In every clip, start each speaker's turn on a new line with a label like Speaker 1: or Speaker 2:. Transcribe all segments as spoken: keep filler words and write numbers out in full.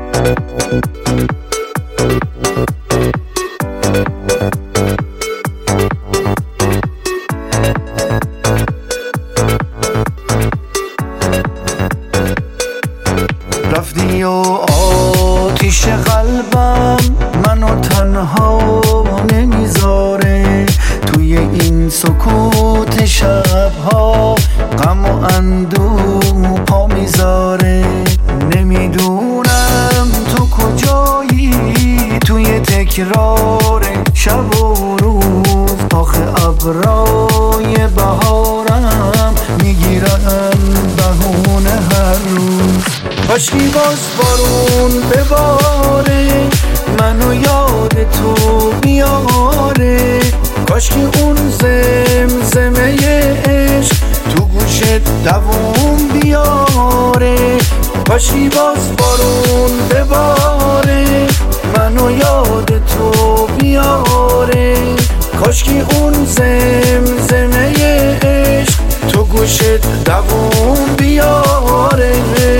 Speaker 1: رفتی و آتیش قلبم منو تنها نمیذاره، توی این سکوت شبها غم و اندوه پا میذاره. نمیدونم تو کجایی، توی تکرار شب و روز آخه ابرای بهارم میگیرن بهونه هر روز. کاشکی باز بارون بباره منو یاد تو بیاره، کاشکی اون زمزمه عشق تو گوشت دووم بیاره. کاشکی باز بارون بباره منو یاد تو بیاره، کاشکی اون زمزمه عشق تو گوشت دووم بیاره.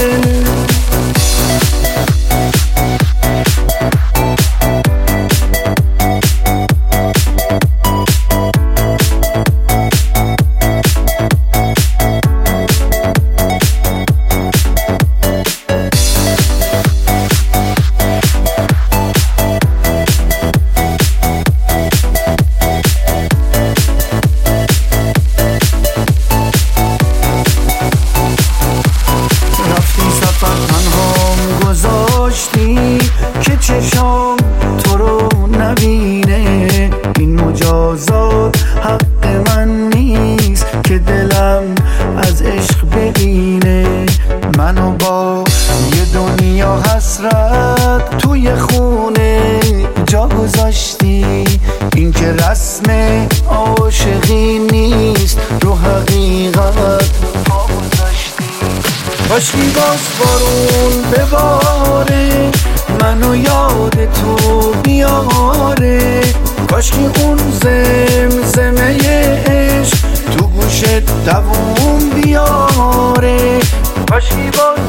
Speaker 1: که چشام تو رو نبینه، این مجازات حق من نیست که دلم از عشق ببینه. منو با یه دنیا حسرت توی خونه جا گذاشتی، این که رسم عاشقی نیست رو حقیقت پا گذاشتی. کاشکی باز بارون بباره منو یاد تو بیاره، کاشکی اون زمزمه عشق تو گوشت دووم بیاره. کاشکی باز